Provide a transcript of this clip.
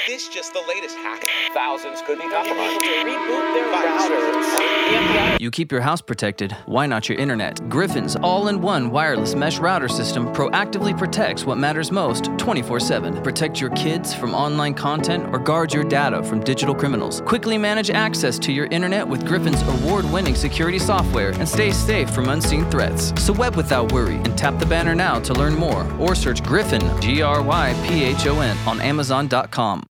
this just the latest hack? Thousands could be compromised. Reboot their routers. You keep your house protected, why not your internet? Griffin's all-in-one wireless mesh router system proactively protects what matters most 24/7. Protect your kids from online content or guard your data from digital criminals. Quickly manage access to your internet with Griffin's award-winning security software and stay safe from unseen threats. So web without worry and tap the banner now to learn more or search Griffin, Gryphon, on Amazon.com.